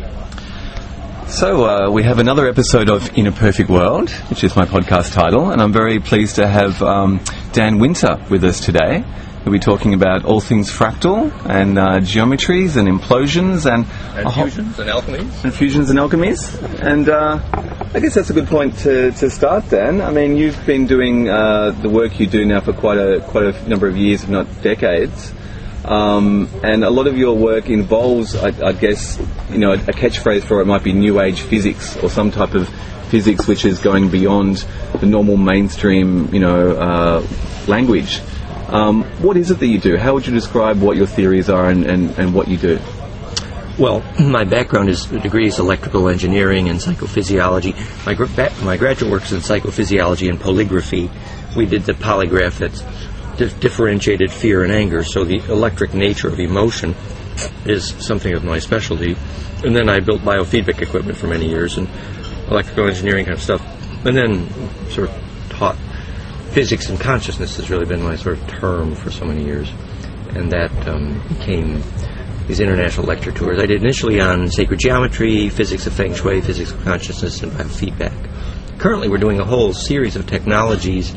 So we have another episode of In a Perfect World, which is my podcast title, and I'm very pleased to have Dan Winter with us today. We'll be talking about all things fractal and geometries and implosions and fusions and alchemies. And fusions and alchemies. And I guess that's a good point to start, Dan. I mean, you've been doing the work you do now for quite a number of years, if not decades. And a lot of your work involves, I guess, a catchphrase for it might be New Age physics or some type of physics which is going beyond the normal mainstream, language. What is it that you do? How would you describe what your theories are and what you do? Well, my background is degrees electrical engineering and psychophysiology. My graduate work is in psychophysiology and polygraphy. We did the polygraph that differentiated fear and anger, so the electric nature of emotion is something of my specialty. And then I built biofeedback equipment for many years and electrical engineering kind of stuff. And then sort of taught physics and consciousness has really been my sort of term for so many years. And that became these international lecture tours. I did initially on sacred geometry, physics of feng shui, physics of consciousness, and biofeedback. Currently we're doing a whole series of technologies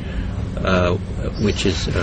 which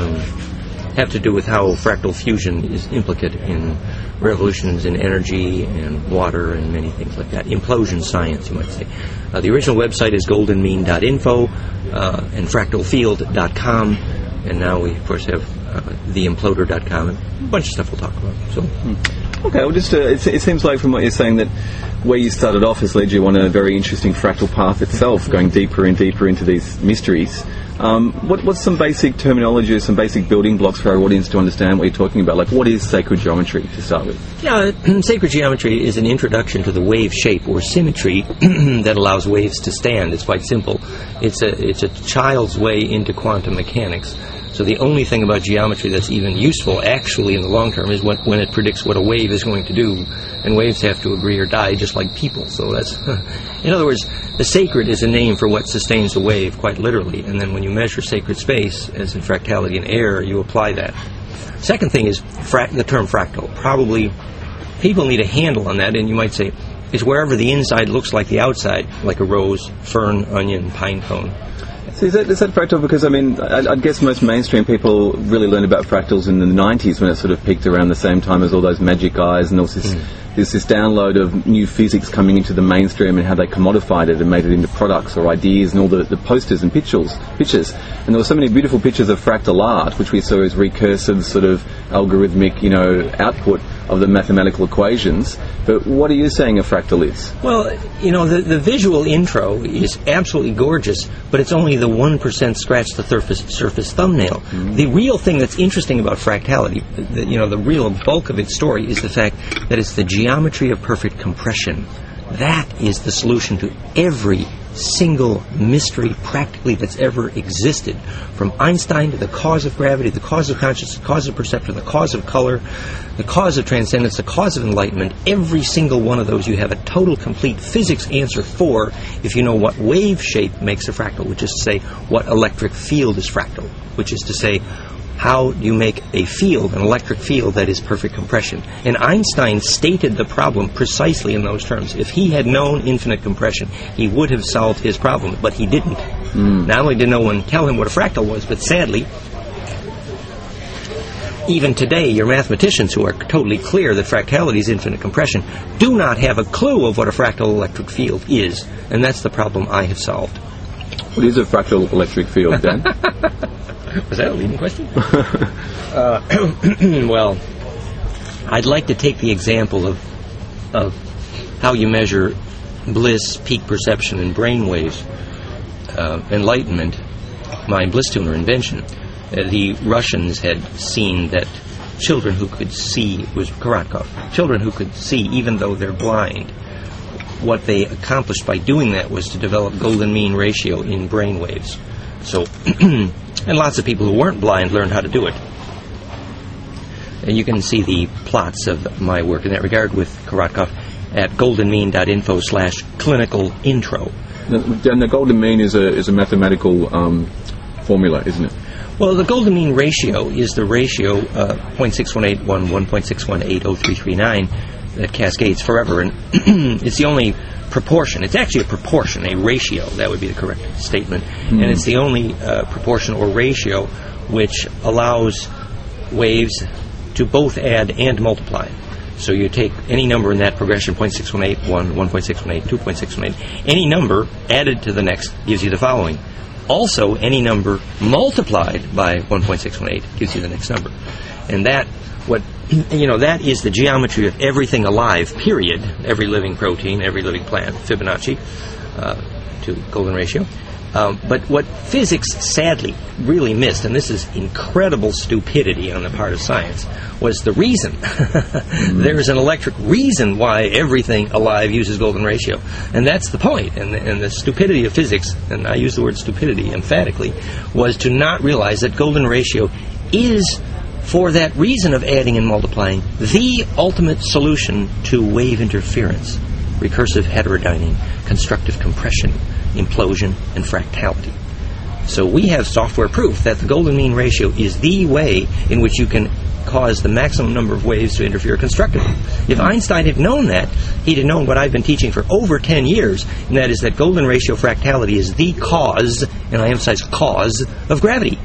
have to do with how fractal fusion is implicate in revolutions in energy and water and many things like that. Implosion science, you might say. The original website is goldenmean.info and fractalfield.com, and now we, of course, have theimploder.com and a bunch of stuff we'll talk about. So, Okay, well, just it seems like from what you're saying that where you started off has led you on a very interesting fractal path itself, going deeper and deeper into these mysteries. What's some basic terminology, some basic building blocks for our audience to understand what you're talking about? Like, what is sacred geometry to start with? Yeah, sacred geometry is an introduction to the wave shape or symmetry that allows waves to stand. It's quite simple. It's a child's way into quantum mechanics. So the only thing about geometry that's even useful, actually, in the long term, is when it predicts what a wave is going to do. And waves have to agree or die, just like people. So that's, in other words, the sacred is a name for what sustains a wave, quite literally. And then when you measure sacred space, as in fractality and air, you apply that. Second thing is the term fractal. Probably people need a handle on that, and you might say, is wherever the inside looks like the outside, like a rose, fern, onion, pine cone. So is that fractal? Because, I mean, I guess most mainstream people really learned about fractals in the 90s when it sort of peaked around the same time as all those magic eyes, and also there's this download of new physics coming into the mainstream and how they commodified it and made it into products or ideas and all the posters and pictures. And there were so many beautiful pictures of fractal art, which we saw as recursive sort of algorithmic, output of the mathematical equations. But what are you saying a fractal is? Well, the visual intro is absolutely gorgeous, but it's only the 1% scratch the surface thumbnail. Mm-hmm. The real thing that's interesting about fractality, the real bulk of its story is the fact that it's the geometry of perfect compression. That is the solution to every single mystery practically that's ever existed, from Einstein to the cause of gravity, the cause of consciousness, the cause of perception, the cause of color, the cause of transcendence, the cause of enlightenment. Every single one of those you have a total, complete physics answer for if you know what wave shape makes a fractal, which is to say what electric field is fractal, which is to say how do you make a field, an electric field that is perfect compression. And Einstein stated the problem precisely in those terms. If he had known infinite compression, he would have solved his problem, but he didn't. Not only did no one tell him what a fractal was, but sadly, even today, your mathematicians who are totally clear that fractality is infinite compression do not have a clue of what a fractal electric field is. And that's the problem I have solved. What is a fractal electric field, Dan? Was that a leading question? Well, I'd like to take the example of how you measure bliss, peak perception, and brainwaves, enlightenment, my bliss tuner invention. The Russians had seen that children who could see, it was Korotkov, children who could see even though they're blind, what they accomplished by doing that was to develop golden mean ratio in brainwaves. So, and lots of people who weren't blind learned how to do it. And you can see the plots of my work in that regard with Korotkov at goldenmean.info/clinical intro. And the golden mean is a mathematical formula, isn't it? Well, the golden mean ratio is the ratio 0.6181, 1.618039 that cascades forever, and it's the only proportion. It's actually a proportion, a ratio. That would be the correct statement. And it's the only proportion or ratio which allows waves to both add and multiply. So you take any number in that progression, 0.618, 1, 1.618, 2.618, any number added to the next gives you the following. Also, any number multiplied by 1.618 gives you the next number. And that is the geometry of everything alive, period. Every living protein, every living plant, Fibonacci to golden ratio. But what physics sadly really missed, and this is incredible stupidity on the part of science, was the reason. There's an electric reason why everything alive uses golden ratio. And that's the point. And the stupidity of physics, and I use the word stupidity emphatically, was to not realize that golden ratio is, for that reason of adding and multiplying, the ultimate solution to wave interference, recursive heterodyning, constructive compression, implosion, and fractality. So we have software proof that the golden mean ratio is the way in which you can cause the maximum number of waves to interfere constructively. If Einstein had known that, he'd have known what I've been teaching for over 10 years, and that is that golden ratio fractality is the cause, and I emphasize cause, of gravity.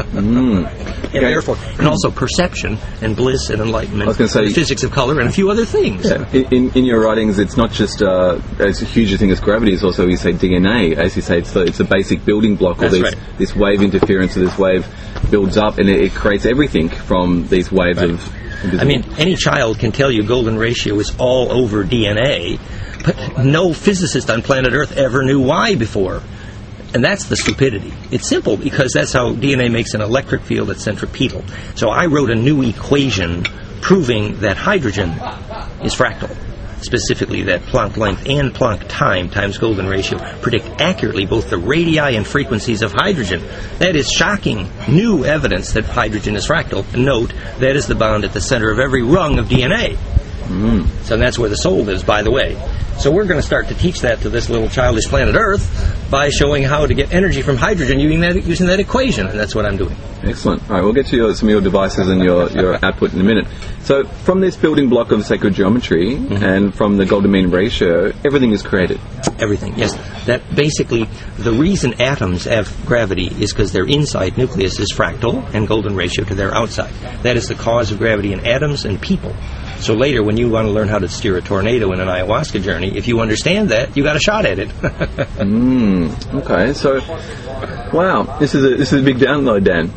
And therefore, and also perception and bliss and enlightenment, I was going to say, physics of color, and a few other things. Yeah. In your writings, it's not just as huge a thing as gravity, it's also, you say, DNA. As you say, it's a basic building block. That's right. This wave interference, or this wave builds up, and it creates everything from these waves of invisible. I mean, any child can tell you golden ratio is all over DNA, but no physicist on planet Earth ever knew why before. And that's the stupidity. It's simple because that's how DNA makes an electric field that's centripetal. So I wrote a new equation proving that hydrogen is fractal. Specifically, that Planck length and Planck time times golden ratio predict accurately both the radii and frequencies of hydrogen. That is shocking new evidence that hydrogen is fractal. And note, that is the bond at the center of every rung of DNA. So that's where the soul lives, by the way. So we're going to start to teach that to this little childish planet Earth by showing how to get energy from hydrogen using that equation, and that's what I'm doing. Excellent. All right, we'll get to some of your devices and your output in a minute. So from this building block of sacred geometry and from the golden mean ratio, everything is created. Everything, yes. That basically, the reason atoms have gravity is because their inside nucleus is fractal and golden ratio to their outside. That is the cause of gravity in atoms and people. So later, when you want to learn how to steer a tornado in an ayahuasca journey, if you understand that, you got a shot at it. Okay, so, wow, this is a big download, Dan.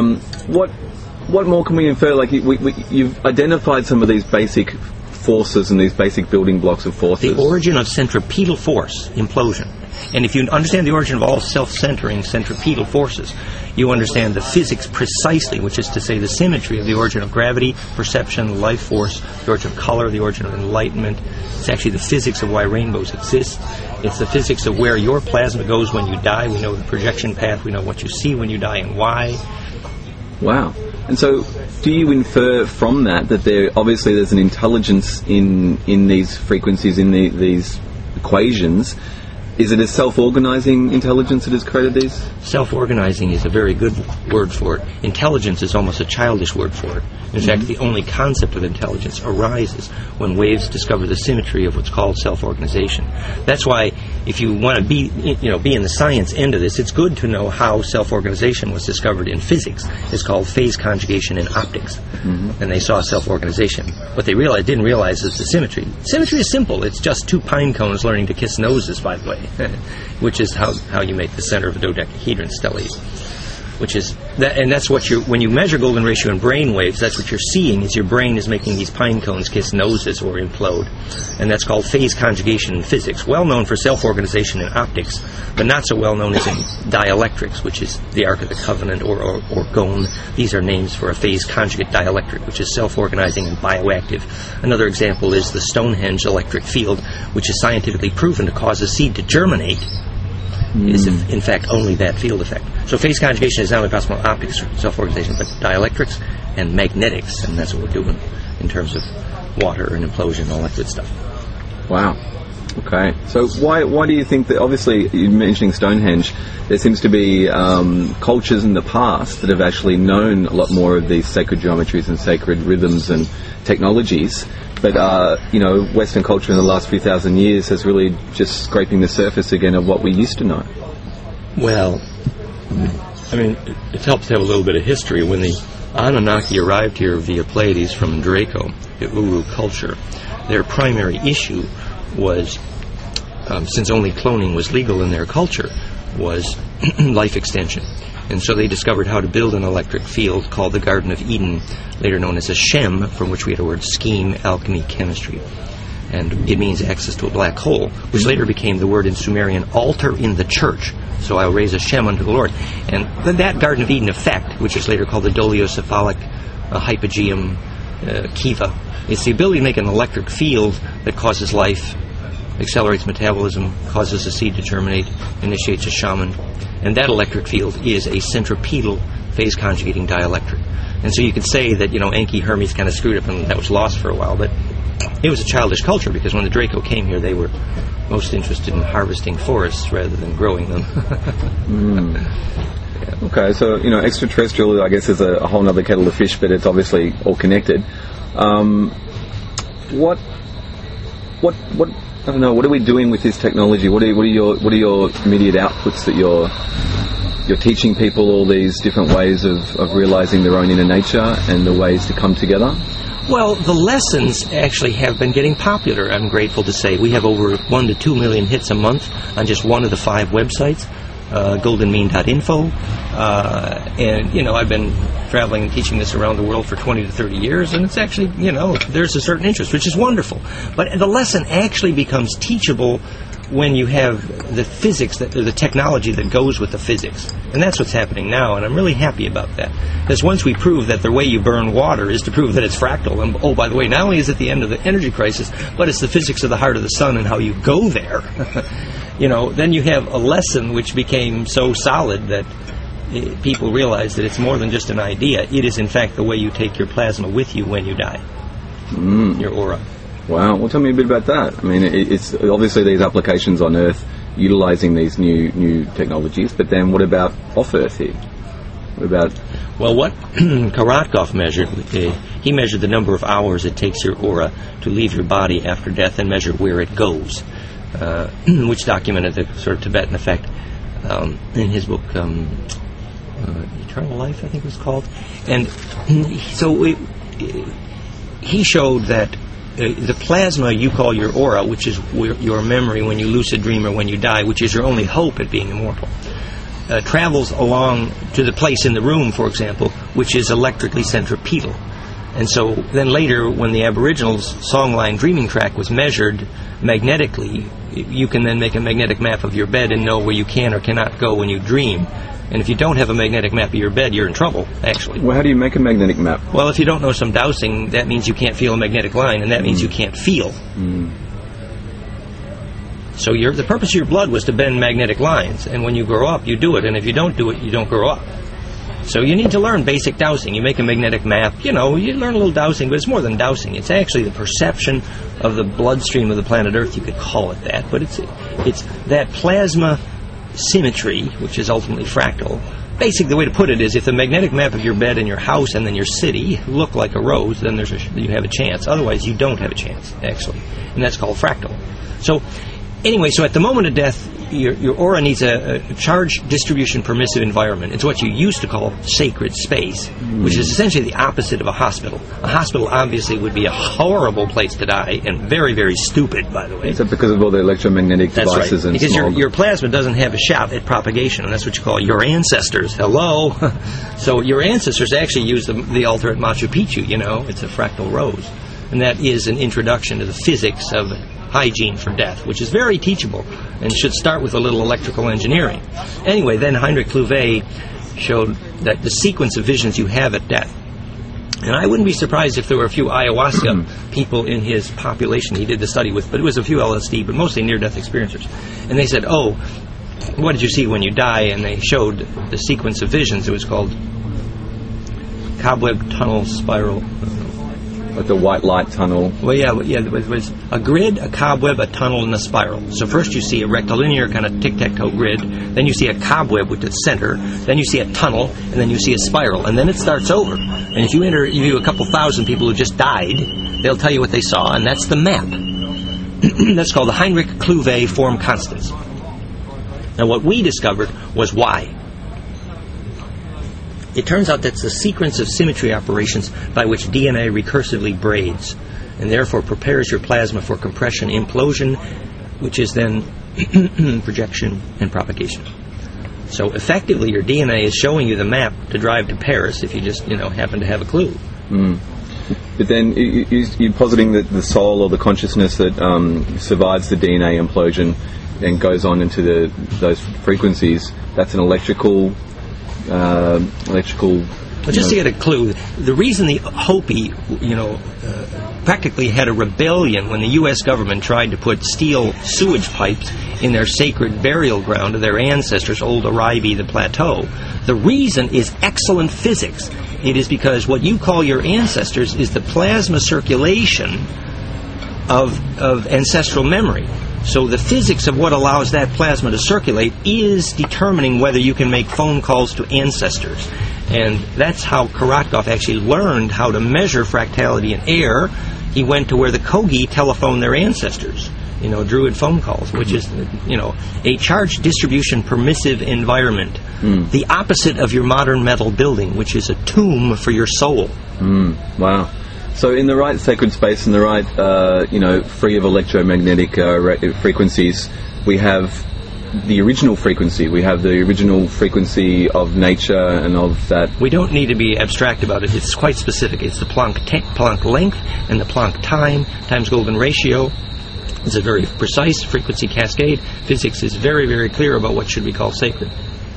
What more can we infer? Like you've identified some of these basic forces and these basic building blocks of forces. The origin of centripetal force, implosion. And if you understand the origin of all self-centering centripetal forces, you understand the physics precisely, which is to say the symmetry of the origin of gravity, perception, life force, the origin of color, the origin of enlightenment. It's actually the physics of why rainbows exist. It's the physics of where your plasma goes when you die. We know the projection path. We know what you see when you die and why. Wow. And so do you infer from that there's an intelligence in these frequencies, in these equations? Is it a self-organizing intelligence that has created these? Self-organizing is a very good word for it. Intelligence is almost a childish word for it. In fact, the only concept of intelligence arises when waves discover the symmetry of what's called self-organization. That's why, if you want to be in the science end of this, it's good to know how self-organization was discovered in physics. It's called phase conjugation in optics. And they saw self-organization. What they didn't realize is the symmetry. Symmetry is simple. It's just two pine cones learning to kiss noses, by the way, which is how you make the center of a dodecahedron stellate. Which is that, and that's what when you measure golden ratio in brain waves, that's what you're seeing is your brain is making these pine cones kiss noses or implode, and that's called phase conjugation in physics. Well known for self-organization in optics, but not so well known as in dielectrics, which is the Ark of the Covenant or GONE. These are names for a phase conjugate dielectric, which is self-organizing and bioactive. Another example is the Stonehenge electric field, which is scientifically proven to cause a seed to germinate. Is in fact only that field effect. So phase conjugation is not only possible in optics, self-organization, but dielectrics and magnetics, and that's what we're doing in terms of water and implosion and all that good stuff. Wow. Okay. So why do you think that, obviously, you're mentioning Stonehenge, there seems to be cultures in the past that have actually known a lot more of these sacred geometries and sacred rhythms and technologies. But Western culture in the last few thousand years has really just scraping the surface again of what we used to know. Well, I mean, it helps to have a little bit of history. When the Anunnaki arrived here via Pleiades from Draco, the Uru culture, their primary issue was, since only cloning was legal in their culture, was life extension. And so they discovered how to build an electric field called the Garden of Eden, later known as a Shem, from which we had a word scheme, alchemy, chemistry. And it means access to a black hole, which later became the word in Sumerian, altar in the church. So I'll raise a Shem unto the Lord. And that Garden of Eden effect, which is later called the Doliocephalic Hypogeum Kiva, it's the ability to make an electric field that causes life, accelerates metabolism, causes a seed to germinate, initiates a shaman. And that electric field is a centripetal phase conjugating dielectric. And so you could say that, Enki Hermes kind of screwed up and that was lost for a while, but it was a childish culture because when the Draco came here, they were most interested in harvesting forests rather than growing them. Yeah. Okay, so, extraterrestrial, I guess, is a whole other kettle of fish, but it's obviously all connected. What I don't know. What are we doing with this technology? What are your immediate outputs that you're teaching people all these different ways of realizing their own inner nature and the ways to come together? Well, the lessons actually have been getting popular, I'm grateful to say. We have over 1 to 2 million hits a month on just one of the 5 websites, goldenmean.info. And, I've been traveling and teaching this around the world for 20 to 30 years, and it's actually, there's a certain interest, which is wonderful. But the lesson actually becomes teachable when you have the physics, the technology that goes with the physics. And that's what's happening now, and I'm really happy about that. Because once we prove that the way you burn water is to prove that it's fractal, and by the way, not only is it the end of the energy crisis, but it's the physics of the heart of the sun and how you go there, then you have a lesson which became so solid that people realize that it's more than just an idea. It is, in fact, the way you take your plasma with you when you die, your aura. Wow. Well, tell me a bit about that. I mean, it's obviously these applications on Earth utilizing these new technologies, but then what about off Earth here? What about... Well, what Korotkov measured, he measured the number of hours it takes your aura to leave your body after death and measured where it goes, which documented the sort of Tibetan effect in his book, Eternal Life, I think it was called. And so he showed that the plasma you call your aura, which is your memory when you lucid dream or when you die, which is your only hope at being immortal, travels along to the place in the room, for example, which is electrically centripetal. And so then later, when the Aboriginals' songline dreaming track was measured magnetically, you can then make a magnetic map of your bed and know where you can or cannot go when you dream. And if you don't have a magnetic map of your bed, you're in trouble, actually. Well, how do you make a magnetic map? Well, if you don't know some dowsing, that means you can't feel a magnetic line, and that means you can't feel. So the purpose of your blood was to bend magnetic lines, and when you grow up, you do it, and if you don't do it, you don't grow up. So you need to learn basic dowsing. You make a magnetic map, you learn a little dowsing, but it's more than dowsing. It's actually the perception of the bloodstream of the planet Earth, you could call it that, but it's that plasma symmetry, which is ultimately fractal. Basically, the way to put it is if the magnetic map of your bed and your house and then your city look like a rose, then you have a chance. Otherwise, you don't have a chance, actually. And that's called fractal. So, anyway, so at the moment of death, your aura needs a charge distribution permissive environment. It's what you used to call sacred space, which is essentially the opposite of a hospital. A hospital obviously would be a horrible place to die, and very, very stupid, by the way. Is that because of all the electromagnetic devices and because smog? your plasma doesn't have a shot at propagation, and that's what you call your ancestors. Hello? So your ancestors actually used the altar at Machu Picchu, it's a fractal rose. And that is an introduction to the physics of hygiene for death, which is very teachable and should start with a little electrical engineering. Anyway, then Heinrich Clouvet showed that the sequence of visions you have at death, and I wouldn't be surprised if there were a few ayahuasca people in his population he did the study with, but it was a few LSD, but mostly near-death experiencers. And they said, what did you see when you die? And they showed the sequence of visions. It was called cobweb tunnel spiral. Like the white light tunnel. Well, yeah. It was a grid, a cobweb, a tunnel, and a spiral. So first you see a rectilinear kind of tic-tac-toe grid. Then you see a cobweb with the center. Then you see a tunnel, and then you see a spiral. And then it starts over. And if you interview a couple thousand people who just died, they'll tell you what they saw, and that's the map. That's called the Heinrich-Klüver form constants. Now, what we discovered was why. It turns out that's the sequence of symmetry operations by which DNA recursively braids, and therefore prepares your plasma for compression, implosion, which is then projection and propagation. So effectively, your DNA is showing you the map to drive to Paris if you just, happen to have a clue. Mm. But then you're positing that the soul or the consciousness that survives the DNA implosion and goes on into those frequencies, that's an electrical. Well, just to get a clue, the reason the Hopi, practically had a rebellion when the U.S. government tried to put steel sewage pipes in their sacred burial ground of their ancestors, Old Arrivie, the plateau. The reason is excellent physics. It is because what you call your ancestors is the plasma circulation of ancestral memory. So the physics of what allows that plasma to circulate is determining whether you can make phone calls to ancestors. And that's how Korotkov actually learned how to measure fractality in air. He went to where the Kogi telephoned their ancestors, Druid phone calls, which is, a charge distribution permissive environment. The opposite of your modern metal building, which is a tomb for your soul. Wow. So in the right sacred space, in the right, free of electromagnetic frequencies, we have the original frequency. We have the original frequency of nature and of that. We don't need to be abstract about it. It's quite specific. It's the Planck length and the Planck time times golden ratio. It's a very precise frequency cascade. Physics is very, very clear about what should be called sacred.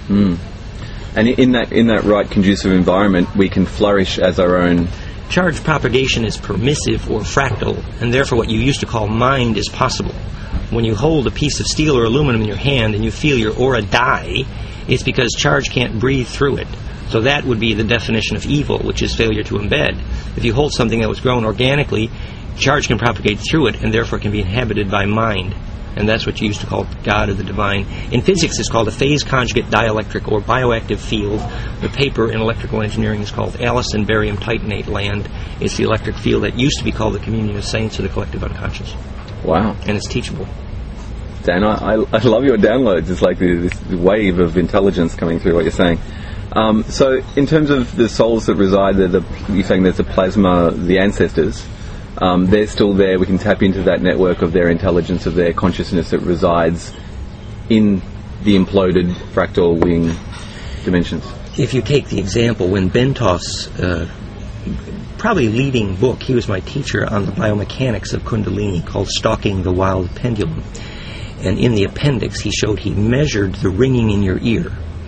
And in that right conducive environment, we can flourish as our own. Charge propagation is permissive or fractal, and therefore what you used to call mind is possible. When you hold a piece of steel or aluminum in your hand and you feel your aura die, it's because charge can't breathe through it. So that would be the definition of evil, which is failure to embed. If you hold something that was grown organically, charge can propagate through it and therefore can be inhabited by mind. And that's what you used to call God or the divine. In physics, it's called a phase conjugate dielectric or bioactive field. The paper in electrical engineering is called Allison barium titanate land. It's the electric field that used to be called the communion of saints or the collective unconscious. Wow. And it's teachable. Dan, I love your downloads. It's like this wave of intelligence coming through what you're saying. So in terms of the souls that reside there, you're saying there's the plasma, the ancestors. They're still there. We can tap into that network of their intelligence, of their consciousness that resides in the imploded fractal wing dimensions. If you take the example, when Bentoff's probably leading book, he was my teacher on the biomechanics of Kundalini, called Stalking the Wild Pendulum. And in the appendix, he measured the ringing in your ear.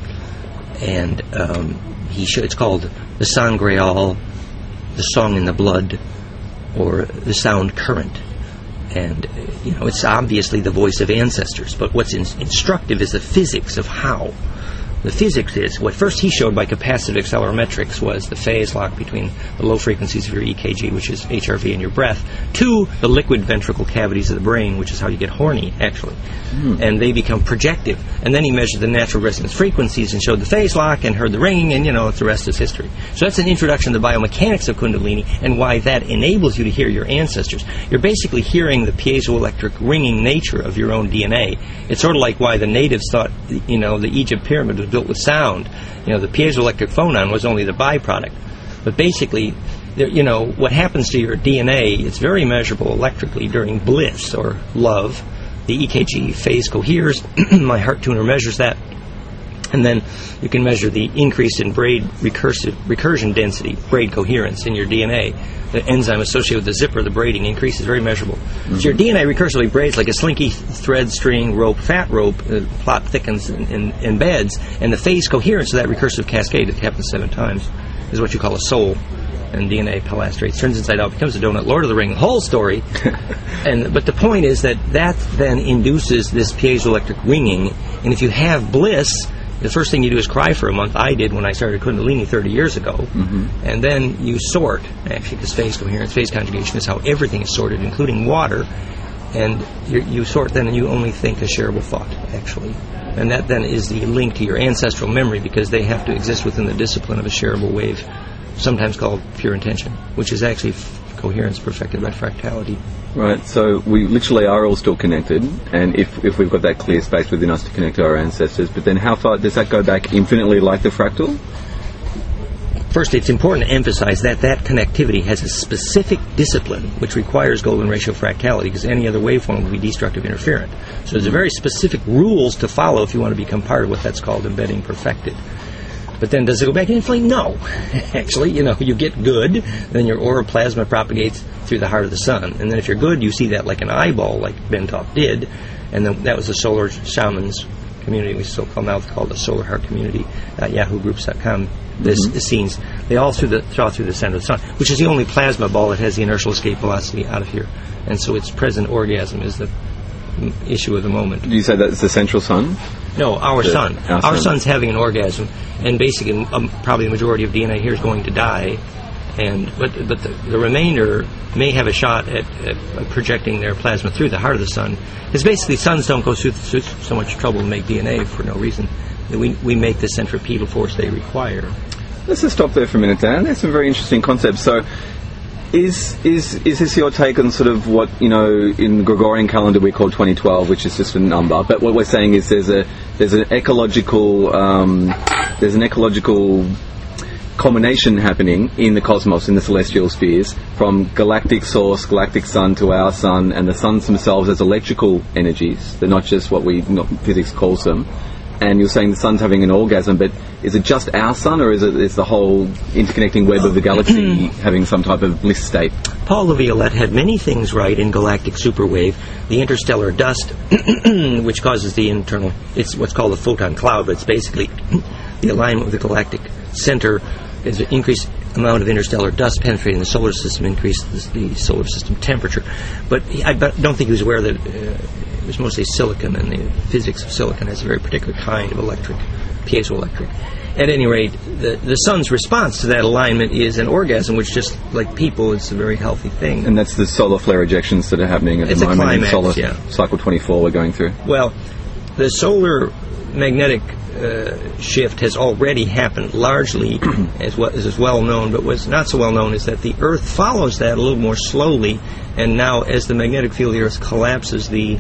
And it's called the Sangreal, the song in the blood, or the sound current. And, it's obviously the voice of ancestors, but what's instructive is the physics of how. The physics is, what first he showed by capacitive accelerometrics was the phase lock between the low frequencies of your EKG, which is HRV in your breath, to the liquid ventricle cavities of the brain, which is how you get horny, actually. And they become projective. And then he measured the natural resonance frequencies and showed the phase lock and heard the ringing, and, the rest is history. So that's an introduction to the biomechanics of Kundalini and why that enables you to hear your ancestors. You're basically hearing the piezoelectric ringing nature of your own DNA. It's sort of like why the natives thought, the Egypt pyramid was built with sound. The piezoelectric phonon was only the byproduct. But basically, what happens to your DNA is very measurable electrically during bliss or love. The EKG phase coheres. My heart tuner measures that. And then you can measure the increase in braid recursion density, braid coherence in your DNA. The enzyme associated with the zipper, the braiding, increases, very measurable. So your DNA recursively braids like a slinky thread, string, rope, fat rope. The plot thickens and embeds, and the phase coherence of that recursive cascade, it happens 7 times, is what you call a soul. And DNA pilastrates, turns inside out, becomes a donut. Lord of the Ring, the whole story. But the point is that then induces this piezoelectric ringing, and if you have bliss, the first thing you do is cry for a month. I did when I started Kundalini 30 years ago. And then you sort, actually, because phase coherence, phase conjugation is how everything is sorted, including water. And you sort then, and you only think a shareable thought, actually. And that then is the link to your ancestral memory, because they have to exist within the discipline of a shareable wave, sometimes called pure intention, which is actually coherence perfected by fractality. Right, so we literally are all still connected, and if we've got that clear space within us to connect to our ancestors, but then how far does that go back infinitely like the fractal? First, it's important to emphasize that connectivity has a specific discipline which requires golden ratio fractality, because any other waveform would be destructive interferent. So there's a very specific rules to follow if you want to become part of what that's called embedding perfected. But then does it go back infinitely? No. Actually, you get good, then your aura plasma propagates through the heart of the sun. And then if you're good, you see that like an eyeball, like Bentov did. And then that was the Solar Shamans community, we still call now called the Solar Heart Community, YahooGroups.com. The scenes, they all draw through the center of the sun, which is the only plasma ball that has the inertial escape velocity out of here. And so its present orgasm is the issue of the moment. Do you say that's the central sun? No, our sun. Our sun's having an orgasm, and basically probably the majority of DNA here is going to die. But the remainder may have a shot at projecting their plasma through the heart of the sun. Because basically suns don't go through so much trouble to make DNA for no reason. We make the centripetal force they require. Let's just stop there for a minute, Dan. There's some very interesting concepts. So is this your take on sort of what, in the Gregorian calendar we call 2012, which is just a number, but what we're saying is there's an ecological combination happening in the cosmos, in the celestial spheres, from galactic source, galactic sun to our sun, and the suns themselves as electrical energies. They're not just what physics calls them. And you're saying the sun's having an orgasm, but is it just our sun, or is the whole interconnecting web of the galaxy having some type of bliss state? Paul Laviolette had many things right in galactic superwave. The interstellar dust, which causes it's what's called a photon cloud, but it's basically the alignment with the galactic center. There's an increased amount of interstellar dust penetrating the solar system, increases the solar system temperature. But I don't think he was aware that it was mostly silicon, and the physics of silicon has a very particular kind of piezoelectric. At any rate, the sun's response to that alignment is an orgasm, which, just like people, is a very healthy thing. And that's the solar flare ejections that are happening at the moment. Climax, in solar cycle 24 we're going through. Well, the solar magnetic shift has already happened, largely, as is well known, but what's not so well known is that the Earth follows that a little more slowly, and now as the magnetic field of the Earth collapses, the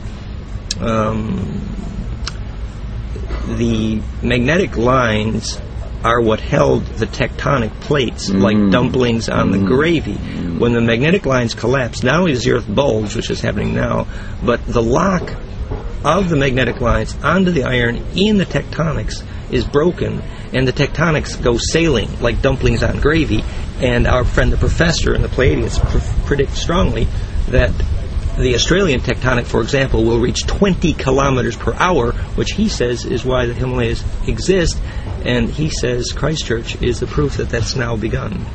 magnetic lines are what held the tectonic plates like dumplings on the gravy. When the magnetic lines collapse, not only does the Earth bulge, which is happening now, but the lock of the magnetic lines onto the iron in the tectonics is broken, and the tectonics go sailing like dumplings on gravy. And our friend the professor and the Pleiadians predict strongly that the Australian tectonic, for example, will reach 20 kilometers per hour, which he says is why the Himalayas exist, and he says Christchurch is the proof that that's now begun.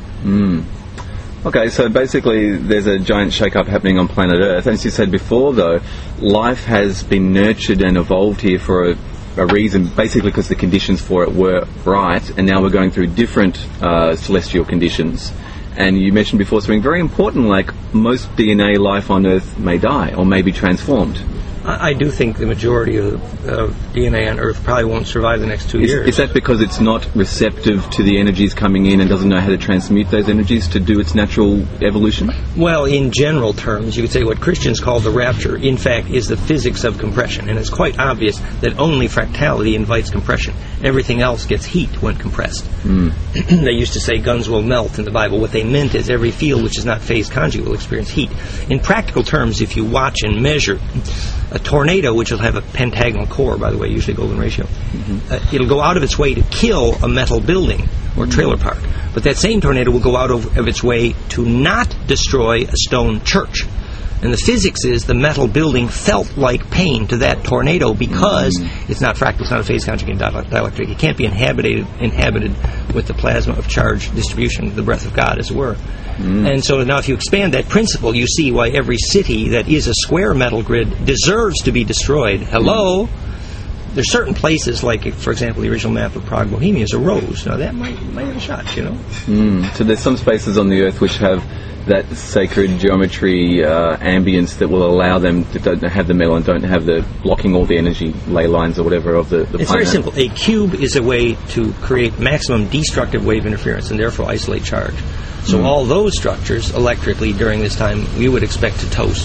Okay, so basically there's a giant shake-up happening on planet Earth. As you said before, though, life has been nurtured and evolved here for a reason, basically because the conditions for it were right, and now we're going through different celestial conditions. And you mentioned before something very important, like most DNA life on Earth may die or may be transformed. I do think the majority of DNA on Earth probably won't survive the next 2 years. Is that because it's not receptive to the energies coming in and doesn't know how to transmute those energies to do its natural evolution? Well, in general terms, you could say what Christians call the rapture, in fact, is the physics of compression. And it's quite obvious that only fractality invites compression. Everything else gets heat when compressed. They used to say guns will melt in the Bible. What they meant is every field which is not phase conjugate will experience heat. In practical terms, if you watch and measure a tornado, which will have a pentagonal core, by the way, usually golden ratio, it'll go out of its way to kill a metal building or trailer park. But that same tornado will go out of its way to not destroy a stone church. And the physics is the metal building felt like pain to that tornado because it's not fractal, it's not a phase conjugate dielectric. It can't be inhabited with the plasma of charge distribution, the breath of God, as it were. And so now if you expand that principle, you see why every city that is a square metal grid deserves to be destroyed. Hello? there's certain places, like, for example, the original map of Prague, Bohemia is a rose. Now, that might have a shot, you know. So there's some spaces on the Earth which have that sacred geometry ambience that will allow them to don't have the metal and don't have the blocking all the energy ley lines or whatever of the planet. It's very simple. A cube is a way to create maximum destructive wave interference and therefore isolate charge. So all those structures, electrically, during this time, we would expect to toast.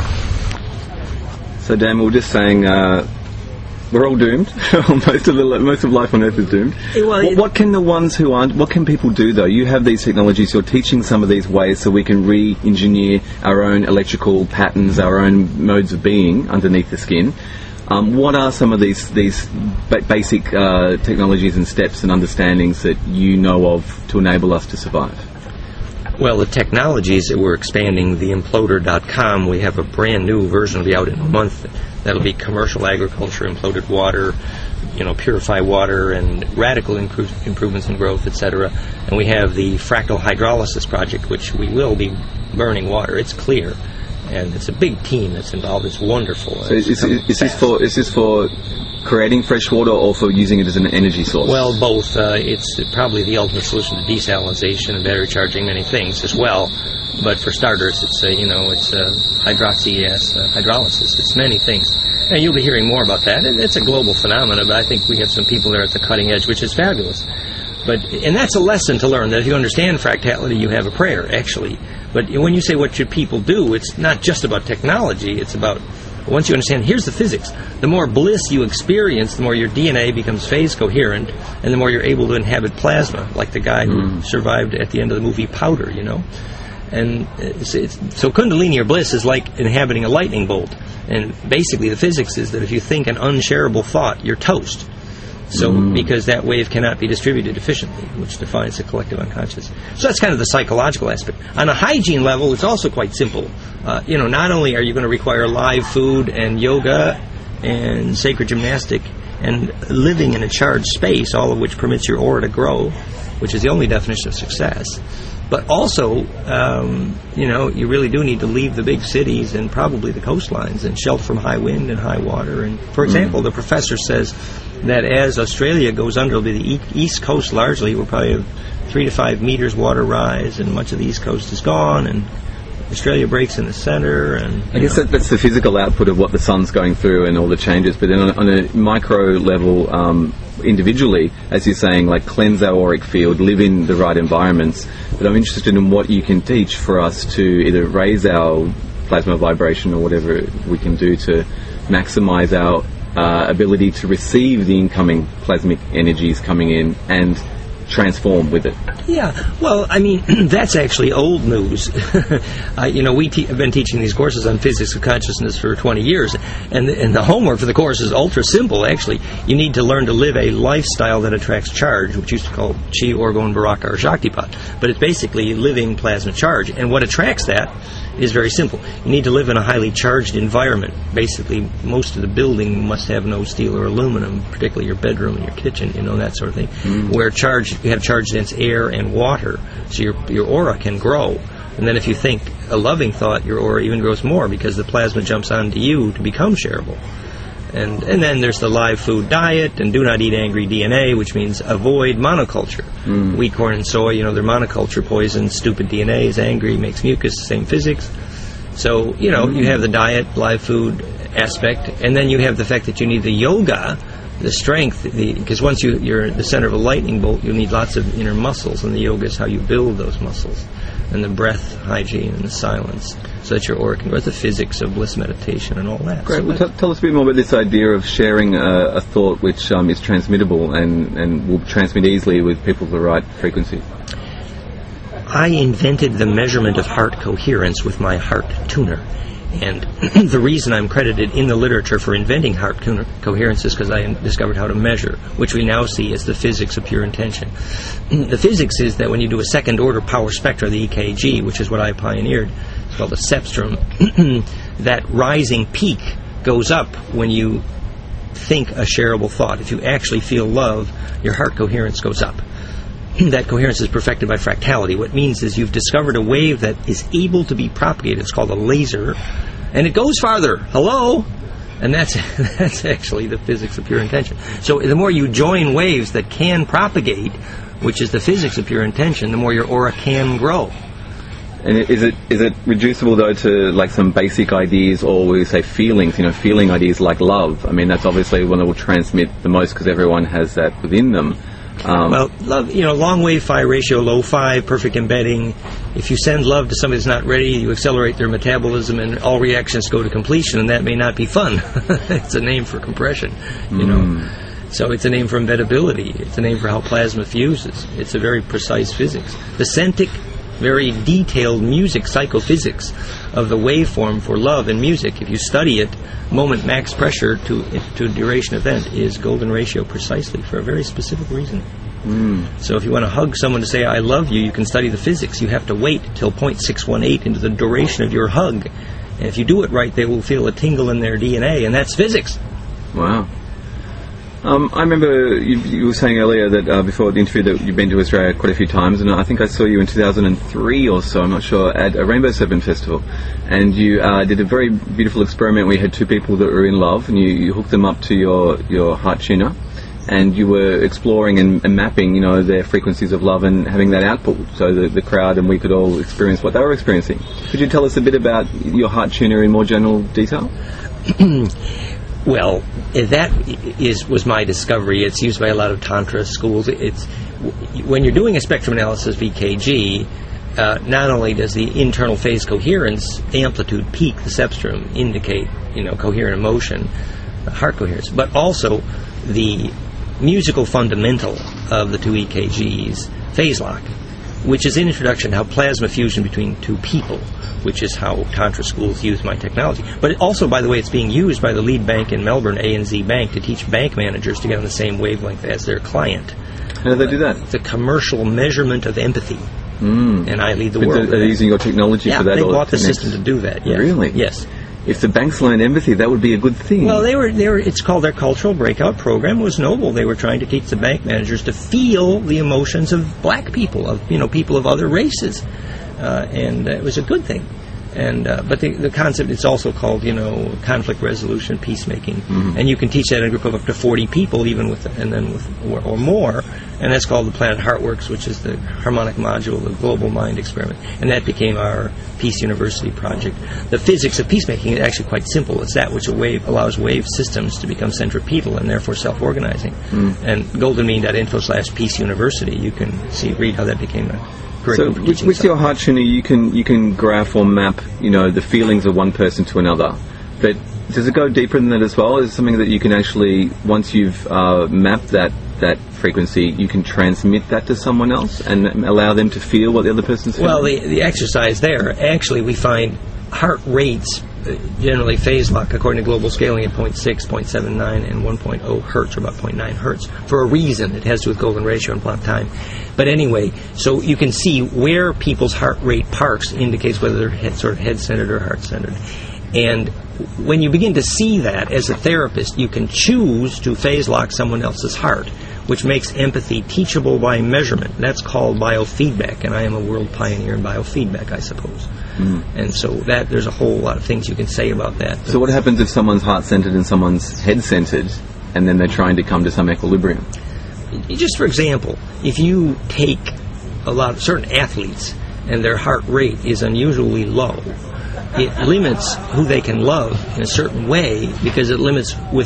So Dan, we were just saying we're all doomed. most of life on Earth is doomed. What can the ones who aren't? What can people do though? You have these technologies. You're teaching some of these ways so we can re-engineer our own electrical patterns, our own modes of being underneath the skin. What are some of these basic technologies and steps and understandings that you know of to enable us to survive? Well, the technologies that we're expanding, the imploder.com, we have a brand new version will be out in a month. That'll be commercial agriculture, imploded water, purify water, and radical improvements in growth, etc. And we have the fractal hydrolysis project, which we will be burning water. It's clear, and it's a big team that's involved. It's wonderful. So is this for creating fresh water or for using it as an energy source? Well, both. It's probably the ultimate solution to desalination and battery charging many things as well. But for starters, it's hydroxy hydrolysis. It's many things. And you'll be hearing more about that. It's a global phenomenon, but I think we have some people there at the cutting edge, which is fabulous. And that's a lesson to learn, that if you understand fractality, you have a prayer, actually. But when you say what should people do, it's not just about technology. It's about, once you understand, here's the physics. The more bliss you experience, the more your DNA becomes phase coherent, and the more you're able to inhabit plasma, like the guy who survived at the end of the movie Powder, And so Kundalini or bliss is like inhabiting a lightning bolt. And basically the physics is that if you think an unshareable thought, you're toast. So because that wave cannot be distributed efficiently, which defines the collective unconscious. So that's kind of the psychological aspect. On a hygiene level, it's also quite simple. Not only are you going to require live food and yoga and sacred gymnastic and living in a charged space, all of which permits your aura to grow, which is the only definition of success. But also, you really do need to leave the big cities and probably the coastlines and shelter from high wind and high water. And, for example, the professor says that as Australia goes under, it'll be the east coast largely will probably have 3 to 5 meters water rise, and much of the east coast is gone, and Australia breaks in the center. And I guess that's the physical output of what the sun's going through and all the changes. But then on a micro level, individually, as you're saying, like cleanse our auric field, live in the right environments. But I'm interested in what you can teach for us to either raise our plasma vibration or whatever we can do to maximize our ability to receive the incoming plasmic energies coming in and transform with it. Yeah, well, I mean, that's actually old news. I've been teaching these courses on physics of consciousness for 20 years, and the homework for the course is ultra simple, actually. You need to learn to live a lifestyle that attracts charge, which used to call Chi, Orgone, Baraka, or Shaktipat. But it's basically living plasma charge, and what attracts that is very simple. You need to live in a highly charged environment. Basically, most of the building must have no steel or aluminum, particularly your bedroom and your kitchen, that sort of thing, where you have charge-dense air and water, so your aura can grow. And then if you think a loving thought, your aura even grows more because the plasma jumps onto you to become shareable. And then there's the live food diet, and do not eat angry DNA, which means avoid monoculture. Wheat, corn, and soy, they're monoculture poisons. Stupid DNA is angry, makes mucus, same physics. So, you have the diet, live food aspect, and then you have the fact that you need the yoga, the strength, because once you're at the center of a lightning bolt, you need lots of inner muscles, and the yoga is how you build those muscles. And the breath hygiene and the silence, so that your aura can grow, the physics of bliss meditation and all that. Great. Well, tell us a bit more about this idea of sharing a thought which is transmittable and will transmit easily with people of the right frequency. I invented the measurement of heart coherence with my heart tuner. And the reason I'm credited in the literature for inventing heart coherence is because I discovered how to measure, which we now see as the physics of pure intention. The physics is that when you do a second-order power spectra, the EKG, which is what I pioneered, it's called a cepstrum, that rising peak goes up when you think a shareable thought. If you actually feel love, your heart coherence goes up. That coherence is perfected by fractality. What it means is you've discovered a wave that is able to be propagated. It's called a laser, and it goes farther. Hello? And that's actually the physics of pure intention. So the more you join waves that can propagate, which is the physics of pure intention, the more your aura can grow. And is it reducible though to like some basic ideas, or we say feelings? Feeling ideas like love. I mean, that's obviously one that will transmit the most because everyone has that within them. Well, love, long wave phi ratio, low phi, perfect embedding. If you send love to somebody that's not ready, you accelerate their metabolism, and all reactions go to completion, and that may not be fun. It's a name for compression, So it's a name for embeddability. It's a name for how plasma fuses. It's a very precise physics. The centric, very detailed music psychophysics of the waveform for love and music, if you study it, moment max pressure to duration event is golden ratio precisely for a very specific reason. So if you want to hug someone to say I love you, you can study the physics. You have to wait till 0.618 into the duration of your hug, and if you do it right, they will feel a tingle in their DNA, and that's physics. Wow. I remember you were saying earlier that before the interview that you've been to Australia quite a few times, and I think I saw you in 2003 or so, I'm not sure, at a Rainbow Serpent Festival, and you did a very beautiful experiment where you had two people that were in love, and you hooked them up to your heart tuner, and you were exploring and mapping, their frequencies of love and having that output so that the crowd and we could all experience what they were experiencing. Could you tell us a bit about your heart tuner in more general detail? Well, that was my discovery. It's used by a lot of Tantra schools. It's when you're doing a spectrum analysis of EKG, not only does the internal phase coherence amplitude peak, the cepstrum, indicate coherent emotion, heart coherence, but also the musical fundamental of the two EKGs, phase lock, which is an introduction to how plasma fusion between two people, which is how Tantra schools use my technology. But also, by the way, it's being used by the lead bank in Melbourne, ANZ Bank, to teach bank managers to get on the same wavelength as their client. How do they do that? It's a commercial measurement of empathy. And I lead the world. They're using your technology for that? Yeah, they bought the system to do that. Yes. Really? Yes. If the banks learned empathy, that would be a good thing. Well, they were. It's called their cultural breakout program. It was noble. They were trying to teach the bank managers to feel the emotions of black people, of people of other races, and it was a good thing. And but the concept, it's also called conflict resolution, peacemaking, and you can teach that in a group of up to 40 people, even with or more, and that's called the Planet Heartworks, which is the harmonic module, the global mind experiment, and that became our Peace University project. The physics of peacemaking is actually quite simple. It's that which allows wave systems to become centripetal and therefore self-organizing. And goldenmean.info/Peace University, you can read how that became a. So with your heart tuner, you can graph or map, the feelings of one person to another. But does it go deeper than that as well? Is it something that you can actually, once you've mapped that frequency, you can transmit that to someone else and allow them to feel what the other person's feeling? Well, the exercise there, actually we find heart rates, generally phase lock according to global scaling at 0.6, 0.79, and 1.0 hertz, or about 0.9 hertz, for a reason. It has to do with golden ratio and Planck time. But anyway, so you can see where people's heart rate parks indicates whether they're head-centered or heart-centered. And when you begin to see that as a therapist, you can choose to phase lock someone else's heart, which makes empathy teachable by measurement. That's called biofeedback, and I am a world pioneer in biofeedback, I suppose. And so there's a whole lot of things you can say about that. So what happens if someone's heart-centered and someone's head-centered, and then they're trying to come to some equilibrium? Just for example, if you take a lot of certain athletes and their heart rate is unusually low, it limits who they can love in a certain way, because it limits with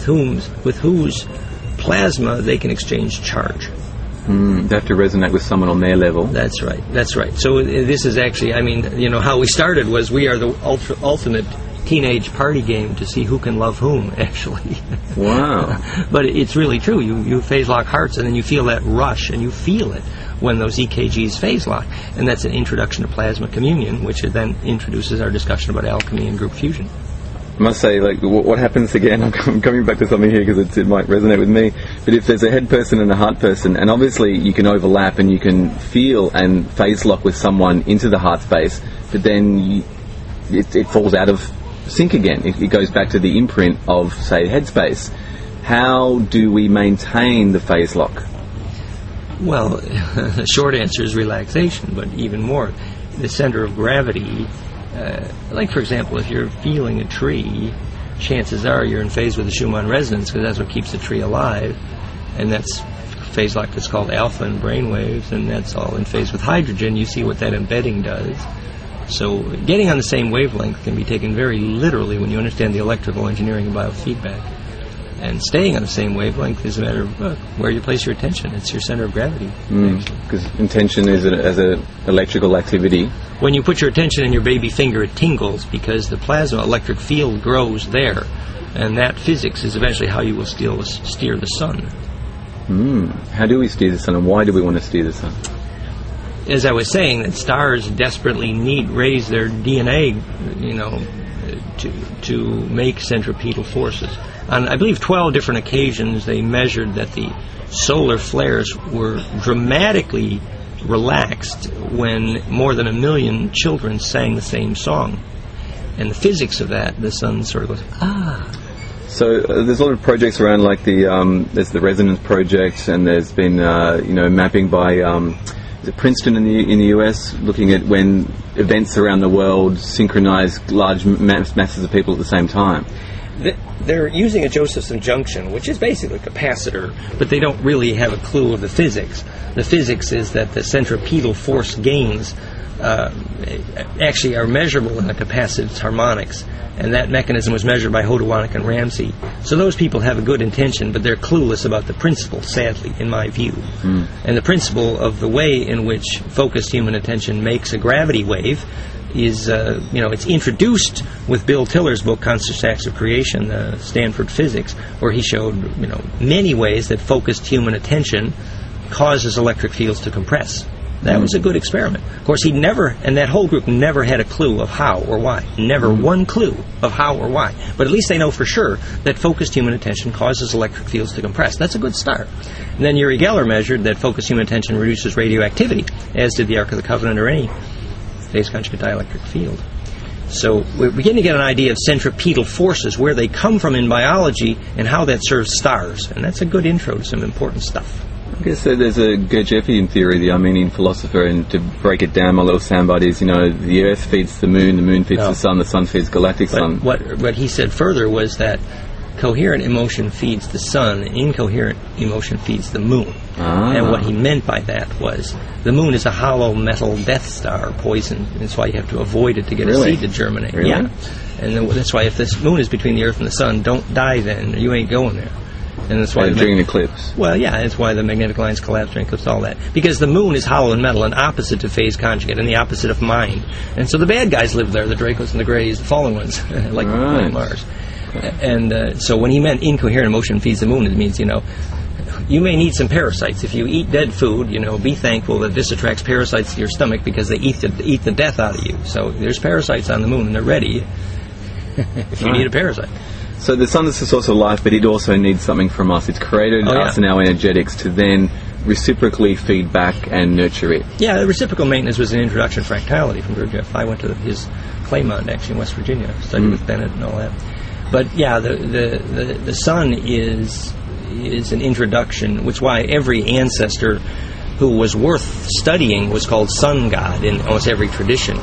whose plasma they can exchange charge. They have to resonate with someone on their level. That's right. So this is actually, how we started was we are the ultimate teenage party game to see who can love whom, actually. Wow. But it's really true. You phase lock hearts, and then you feel that rush, and you feel it when those EKGs phase lock. And that's an introduction to plasma communion, which then introduces our discussion about alchemy and group fusion. I must say, what happens again, I'm coming back to something here because it might resonate with me, but if there's a head person and a heart person, and obviously you can overlap and you can feel and phase lock with someone into the heart space, but then it falls out of sync again. It goes back to the imprint of, say, headspace. How do we maintain the phase lock? Well, the short answer is relaxation, but even more, the center of gravity. For example, if you're feeling a tree, chances are you're in phase with the Schumann resonance, because that's what keeps the tree alive, and that's phase like it's called alpha in brain waves, and that's all in phase with hydrogen. You see what that embedding does. So getting on the same wavelength can be taken very literally when you understand the electrical engineering of biofeedback. And staying on the same wavelength is a matter of where you place your attention. It's your center of gravity. Because intention is as an electrical activity. When you put your attention in your baby finger, it tingles because the plasma electric field grows there. And that physics is eventually how you will steer the sun. How do we steer the sun, and why do we want to steer the sun? As I was saying, that stars desperately raise their DNA, to make centripetal forces. On, I believe, 12 different occasions, they measured that the solar flares were dramatically relaxed when more than 1 million children sang the same song. And the physics of that, the sun sort of goes, So there's a lot of projects around, like there's the Resonance Project, and there's been mapping by is it Princeton in the US, looking at when events around the world synchronize large masses of people at the same time. They're using a Josephson junction, which is basically a capacitor, but they don't really have a clue of the physics. The physics is that the centripetal force gains actually are measurable in the capacitance harmonics, and that mechanism was measured by Hodowanik and Ramsey. So those people have a good intention, but they're clueless about the principle, sadly, in my view. And the principle of the way in which focused human attention makes a gravity wave is, it's introduced with Bill Tiller's book, Constant Acts of Creation, Stanford Physics, where he showed, many ways that focused human attention causes electric fields to compress. That was a good experiment. Of course, and that whole group never had a clue of how or why. Never one clue of how or why. But at least they know for sure that focused human attention causes electric fields to compress. That's a good start. And then Uri Geller measured that focused human attention reduces radioactivity, as did the Ark of the Covenant or any phase conjugate dielectric field. So we're beginning to get an idea of centripetal forces, where they come from in biology, and how that serves stars. And that's a good intro to some important stuff. I guess there's a Gurdjieffian theory, the Armenian philosopher, and to break it down, my little soundbite is, the Earth feeds the moon feeds the sun feeds galactic sun. What he said further was that coherent emotion feeds the sun, incoherent emotion feeds the moon. And what he meant by that was the moon is a hollow metal Death Star poison. That's why you have to avoid it to get a seed to germinate. Really? Yeah. And that's why if this moon is between the Earth and the sun, don't die then. You ain't going there. And that's why during an eclipse. Well, yeah, that's why the magnetic lines collapse during eclipse, all that. Because the moon is hollow and metal, and opposite to phase conjugate, and the opposite of mind. And so the bad guys live there, the Dracos and the Greys, the fallen ones, like Mars. And so when he meant incoherent emotion feeds the moon, it means, you may need some parasites. If you eat dead food, be thankful that this attracts parasites to your stomach, because they eat the death out of you. So there's parasites on the moon, and they're ready if you need a parasite. So the sun is the source of life, but it also needs something from us. It's created us and our energetics to then reciprocally feed back and nurture it. Yeah, the reciprocal maintenance was an introduction to fractality from Gurdjieff. I went to his Claymont, actually, in West Virginia, studied with Bennett and all that. But yeah, the sun is an introduction, which is why every ancestor who was worth studying was called sun god in almost every tradition.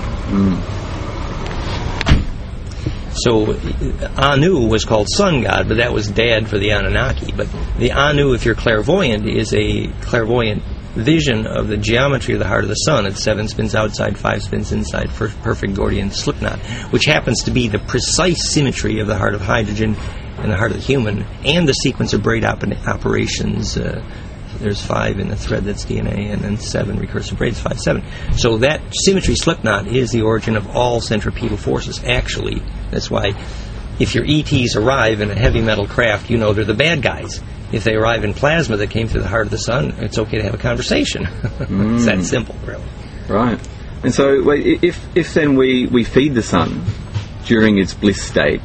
So Anu was called sun god, but that was dad for the Anunnaki. But the Anu, if you're clairvoyant, is a clairvoyant vision of the geometry of the heart of the sun. It's 7 spins outside, 5 spins inside, perfect Gordian slipknot, which happens to be the precise symmetry of the heart of hydrogen and the heart of the human, and the sequence of braid operations. There's 5 in the thread that's DNA, and then 7 recursive braids, 5, 7. So that symmetry slipknot is the origin of all centripetal forces, actually. That's why if your ETs arrive in a heavy metal craft, they're the bad guys. If they arrive in plasma that came through the heart of the sun, it's okay to have a conversation. It's that simple, really. Right. And so if then we feed the sun during its bliss state,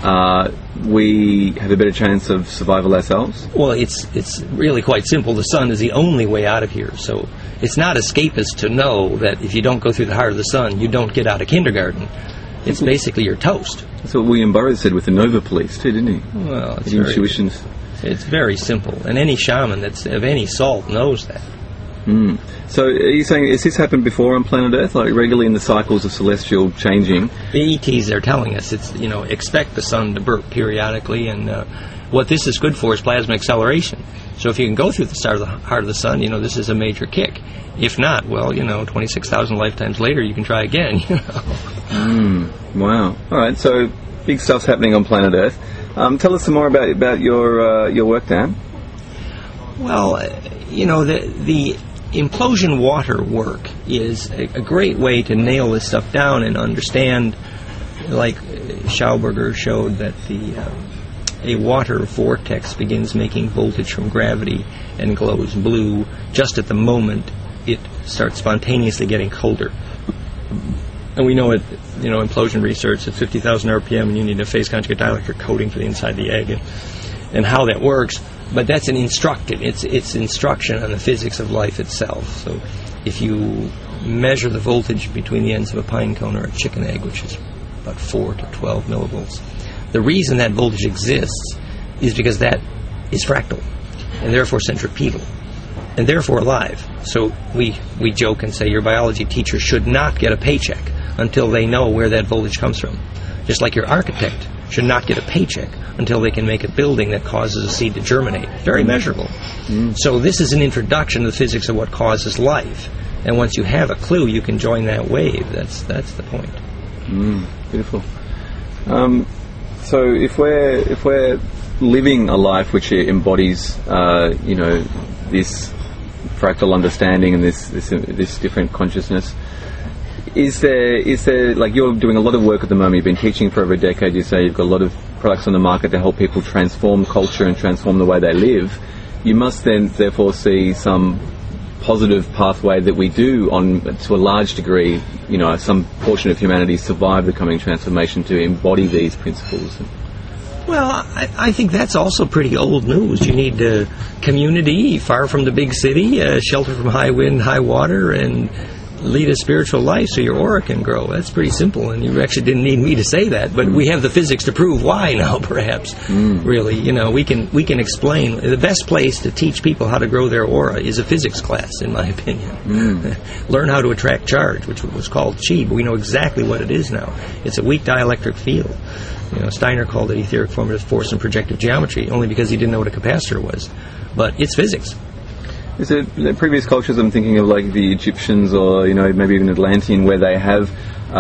we have a better chance of survival ourselves? Well, it's really quite simple. The sun is the only way out of here. So it's not escapist to know that if you don't go through the heart of the sun, you don't get out of kindergarten. It's basically your toast. That's what William Burroughs said with the Nova Police too, didn't he? Well, intuitions. It's very simple. And any shaman that's of any salt knows that. So are you saying, has this happened before on planet Earth, like regularly in the cycles of celestial changing? The ETs are telling us, it's, expect the sun to burp periodically, and what this is good for is plasma acceleration. So if you can go through the heart of the sun, this is a major kick. If not, well, 26,000 lifetimes later, you can try again. Wow. All right, so big stuff's happening on planet Earth. Tell us some more about your work, Dan. Well, the implosion water work is a great way to nail this stuff down and understand, like Schauberger showed, that a water vortex begins making voltage from gravity and glows blue just at the moment it starts spontaneously getting colder. And we know it, implosion research at 50,000 RPM, and you need a phase conjugate dielectric coating for the inside of the egg, and how that works. But that's it's instruction on the physics of life itself. So if you measure the voltage between the ends of a pine cone or a chicken egg, which is about 4 to 12 millivolts, the reason that voltage exists is because that is fractal, and therefore centripetal, and therefore alive. So we joke and say your biology teacher should not get a paycheck until they know where that voltage comes from. Just like your architect should not get a paycheck until they can make a building that causes a seed to germinate. Very measurable. So this is an introduction to the physics of what causes life. And once you have a clue, you can join that wave. That's the point. Beautiful. So if we're living a life which embodies, this fractal understanding and this different consciousness, is there, like, you're doing a lot of work at the moment, you've been teaching for over a decade, you say you've got a lot of products on the market to help people transform culture and transform the way they live. You must then therefore see some positive pathway that we do, to a large degree, some portion of humanity survive the coming transformation to embody these principles. Well, I think that's also pretty old news. You need community, far from the big city, shelter from high wind, high water, and lead a spiritual life so your aura can grow. That's pretty simple, and you actually didn't need me to say that, but we have the physics to prove why now, perhaps. Really, we can explain. The best place to teach people how to grow their aura is a physics class, in my opinion. Learn how to attract charge, which was called chi, but we know exactly what it is now. It's a weak dielectric field. Steiner called it etheric formative force and projective geometry, only because he didn't know what a capacitor was. But it's physics. Is it the previous cultures, I'm thinking of like the Egyptians or, maybe even Atlantean, where they have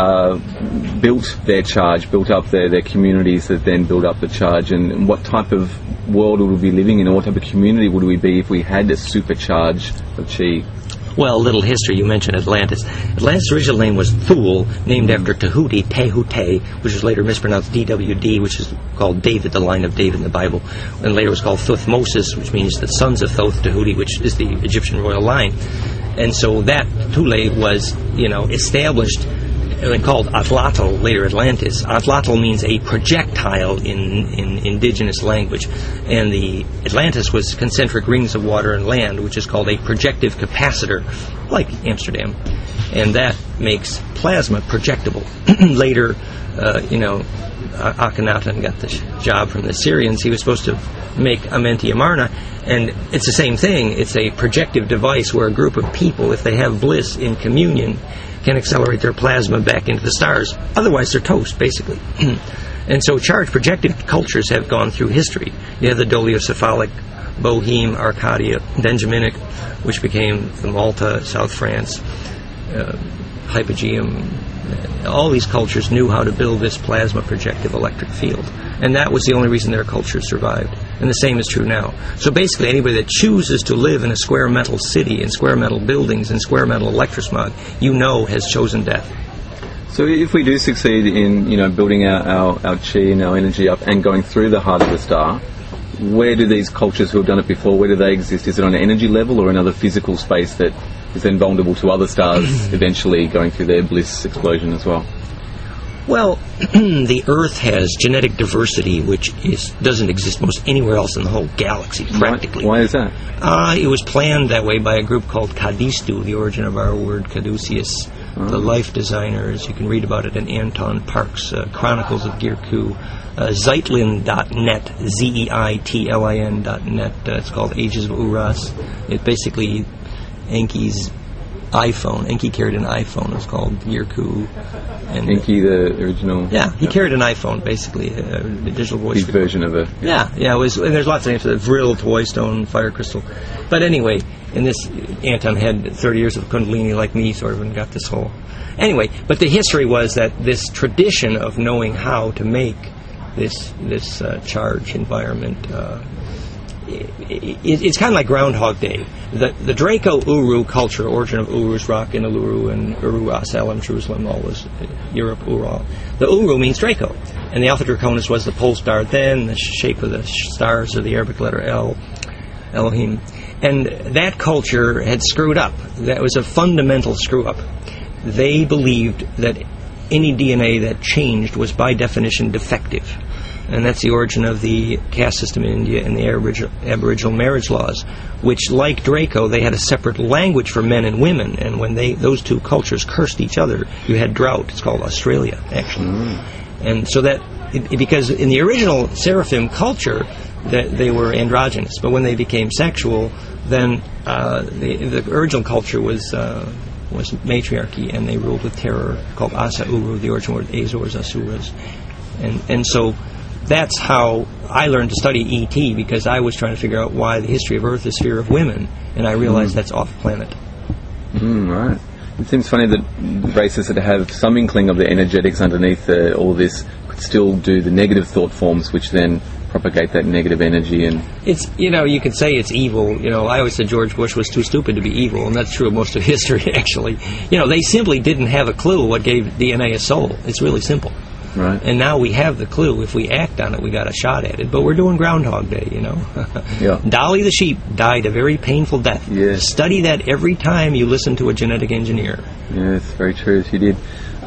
built their charge, built up their communities that then build up the charge, and what type of world would we be living in, or what type of community would we be if we had a supercharge of chi? Well, a little history. You mentioned Atlantis. Atlantis' original name was Thule, named after Tehuti, Tehute, which was later mispronounced DWD, which is called David, the line of David in the Bible, and later was called Thutmosis, which means the sons of Thoth, Tehuti, which is the Egyptian royal line. And so that Thule was, established and called Atlatl, later Atlantis. Atlatl means a projectile in indigenous language, and the Atlantis was concentric rings of water and land, which is called a projective capacitor, like Amsterdam, and that makes plasma projectable. Later, Akhenaten got the job from the Syrians. He was supposed to make Amenti Amarna, and it's the same thing. It's a projective device where a group of people, if they have bliss in communion, can accelerate their plasma back into the stars. Otherwise, they're toast, basically. And so charged projective cultures have gone through history. You have the Dolichocephalic, Boheme, Arcadia, Benjaminic, which became the Malta, South France, Hypogeum. All these cultures knew how to build this plasma projective electric field. And that was the only reason their cultures survived. And the same is true now. So basically, anybody that chooses to live in a square metal city, in square metal buildings, in square metal electrosmog, has chosen death. So if we do succeed in, building our chi and our energy up and going through the heart of the star, where do these cultures who have done it before, where do they exist? Is it on an energy level or another physical space that is then vulnerable to other stars eventually going through their bliss explosion as well? Well, the Earth has genetic diversity which doesn't exist most anywhere else in the whole galaxy, practically. Why is that? It was planned that way by a group called Kadistu, the origin of our word Caduceus, the life designers. You can read about it in Anton Park's Chronicles of Girku. Zeitlin.net, Zeitlin.net. It's called Ages of Uras. It basically Enki's iPhone. Enki carried an iPhone. It was called Yirku. And Enki, the original. Yeah, he carried an iPhone, basically, a digital voice. His version of it. Yeah. It was. And there's lots of names for it: Vril, Toy Stone, Fire Crystal. But anyway, in this, Anton had 30 years of Kundalini like me, sort of, and got this whole. Anyway, but the history was that this tradition of knowing how to make this charged environment. It's kind of like Groundhog Day. The Draco-Uru culture, origin of Urus, rock in Uluru, and Uru, Salem, Jerusalem, all was Europe, Ural. The Uru means Draco, and the Alpha Draconis was the pole star then, the shape of the stars of the Arabic letter El, Elohim. And that culture had screwed up. That was a fundamental screw-up. They believed that any DNA that changed was by definition defective. And that's the origin of the caste system in India and the Aboriginal marriage laws, which, like Draco, they had a separate language for men and women. And when those two cultures cursed each other, you had drought. It's called Australia, actually. And so because in the original Seraphim culture, they were androgynous, but when they became sexual, then the original culture was matriarchy, and they ruled with terror, called Asa Uru, the original word Azores, Asuras. And so that's how I learned to study E.T., because I was trying to figure out why the history of Earth is fear of women, and I realized that's off-planet. Right. It seems funny that races that have some inkling of the energetics underneath all this could still do the negative thought forms, which then propagate that negative energy. And it's, you could say it's evil. I always said George Bush was too stupid to be evil, and that's true of most of history, actually. They simply didn't have a clue what gave DNA a soul. It's really simple. Right. And now we have the clue. If we act on it, we got a shot at it. But we're doing Groundhog Day, Yeah. Dolly the sheep died a very painful death. Yes. Study that every time you listen to a genetic engineer. Yes, very true. She did.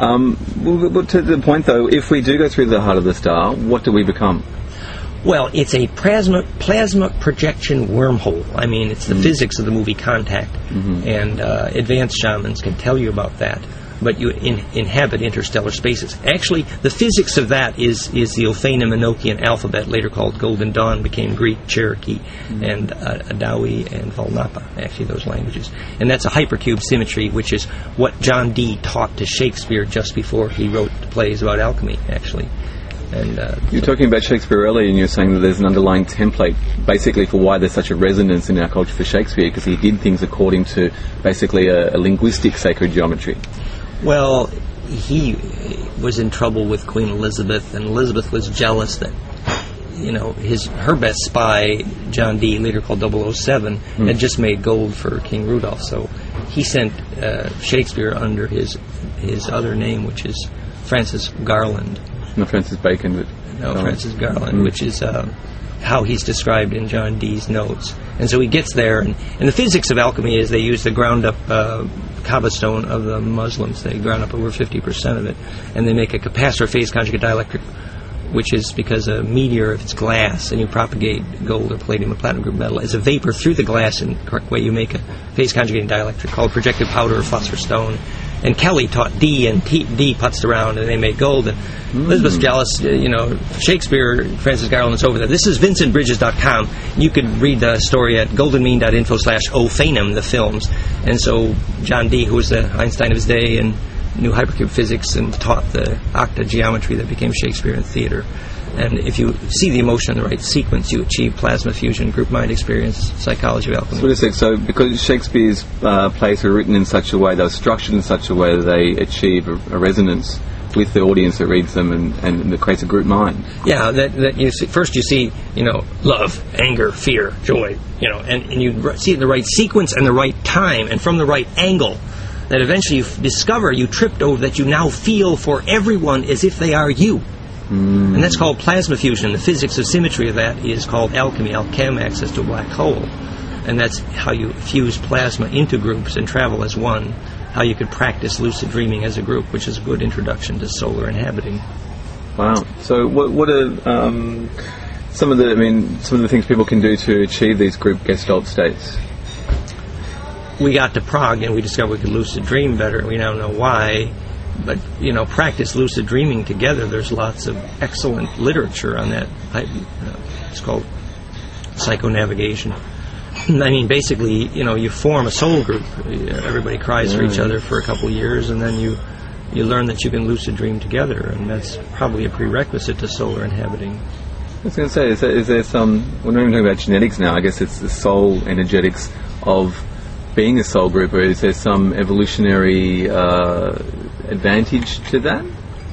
Well, to the point, though, if we do go through the heart of the star, what do we become? Well, it's a plasma projection wormhole. I mean, it's the physics of the movie Contact, and advanced shamans can tell you about that. But you inhabit interstellar spaces. Actually, the physics of that is the Ophanim Enochian alphabet, later called Golden Dawn, became Greek, Cherokee, and Adawi and Valnapa, actually, those languages. And that's a hypercube symmetry, which is what John Dee taught to Shakespeare just before he wrote the plays about alchemy, actually. And you're talking about Shakespeare earlier, and you're saying that there's an underlying template, basically, for why there's such a resonance in our culture for Shakespeare, because he did things according to basically a linguistic sacred geometry. Well, he was in trouble with Queen Elizabeth, and Elizabeth was jealous that, her best spy, John Dee, later called 007, had just made gold for King Rudolph. So he sent Shakespeare under his other name, which is Francis Garland. Not Francis Bacon, but... No, Francis Garland, which is how he's described in John Dee's notes. And so he gets there, and the physics of alchemy is they use the ground-up Kaaba stone of the Muslims. They ground up over 50% of it, and they make a capacitor phase conjugate dielectric, which is because a meteor, if it's glass, and you propagate gold or palladium or platinum group metal as a vapor through the glass in the correct way, you make a phase conjugating dielectric called projected powder or phosphorus stone. And Kelly taught Dee, and Dee putzed around, and they made gold. And Elizabeth's jealous. Shakespeare, Francis Garland, is over there. This is VincentBridges.com. You could read the story at goldenmean.info/Ophanim, the films. And so John Dee, who was the Einstein of his day and knew hypercube physics and taught the octa geometry that became Shakespeare in theater. And if you see the emotion in the right sequence, you achieve plasma fusion, group mind experience, psychology of alchemy. So because Shakespeare's plays were written in such a way, they were structured in such a way that they achieve a resonance with the audience that reads them, and that creates a group mind. Yeah, that you see, first you see, love, anger, fear, joy, and you see it in the right sequence and the right time and from the right angle. That eventually you discover you tripped over that you now feel for everyone as if they are you. And that's called plasma fusion. The physics of symmetry of that is called alchemy, alchem, access to a black hole. And that's how you fuse plasma into groups and travel as one. How you could practice lucid dreaming as a group, which is a good introduction to solar inhabiting. Wow. So what are some of the things people can do to achieve these group gestalt states? We got to Prague and we discovered we could lucid dream better. We now know why. But, practice lucid dreaming together. There's lots of excellent literature on that. It's called psychonavigation. I mean, basically, you form a soul group. Everybody cries for each other for a couple of years, and then you learn that you can lucid dream together, and that's probably a prerequisite to solar inhabiting. I was going to say, is there some... We're not even talking about genetics now. I guess it's the soul energetics of being a soul group, or is there some evolutionary advantage to that?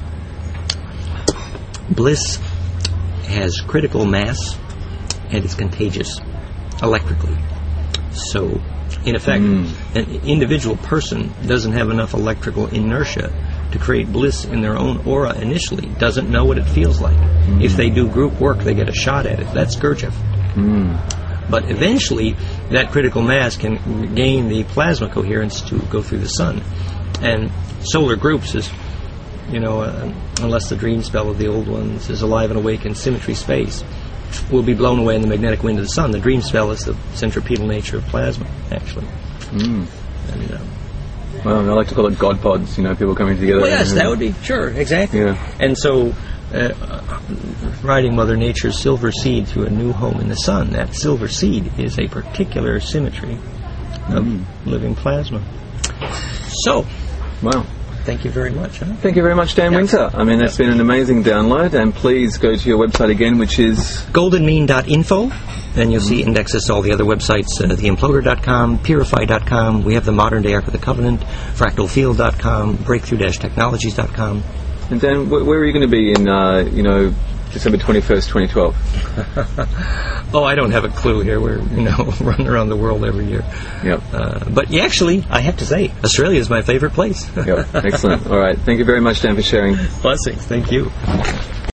Bliss has critical mass and is contagious electrically. So, in effect, an individual person doesn't have enough electrical inertia to create bliss in their own aura initially, doesn't know what it feels like. If they do group work, they get a shot at it. That's Gurdjieff. But eventually, that critical mass can gain the plasma coherence to go through the sun. And solar groups is, unless the dream spell of the old ones is alive and awake in symmetry space, will be blown away in the magnetic wind of the sun. The dream spell is the centripetal nature of plasma, actually. And, well, I like to call it God pods, people coming together. Well, yes, that would be, sure, exactly. Yeah. And so, riding Mother Nature's silver seed through a new home in the sun, that silver seed is a particular symmetry of living plasma. So, wow. Thank you very much. Thank you very much, Dan Winter. I mean, that's been an amazing download, and please go to your website again, which is... goldenmean.info, and you'll see indexes to all the other websites, theimploder.com, purify.com, we have the Modern Day Ark of the Covenant, fractalfield.com, breakthrough-technologies.com. And Dan, where are you going to be in, December 21st, 2012? Oh, I don't have a clue here. We're, running around the world every year. Yep. But actually, I have to say, Australia is my favorite place. Yep. Excellent. All right. Thank you very much, Dan, for sharing. Blessings. Thank you.